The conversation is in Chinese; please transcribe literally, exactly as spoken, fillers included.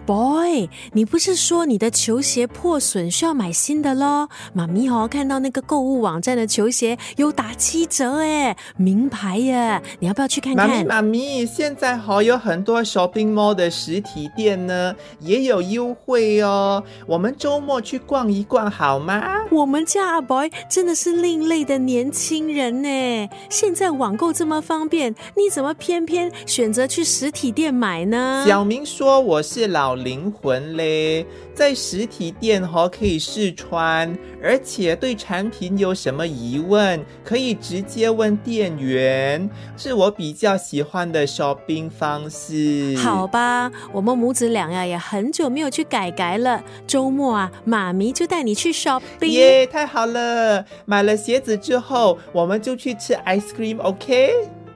Boy， 你不是说你的球鞋破损需要买新的咯？妈咪哦，看到那个购物网站的球鞋有打七折耶，名牌耶，你要不要去看看？ 妈咪妈咪，现在好有很多 shopping mall 的实体店呢，也有优惠哦。我们周末去逛一逛好吗？ 我们家阿 boy 真的是另类的年轻人呢，现在网购这么方便，你怎么偏偏选择去实体店买呢？ 小明说我是老灵魂嘞，在实体店哦可以试穿，而且对产品有什么疑问可以直接问店员，是我比较喜欢的 shopping 方式。 好吧，我们母子俩呀也很久没有去改改了，周末啊妈咪就带你去 shopping。 耶，太好了，买了鞋子之后我们就去吃 ice cream， OK？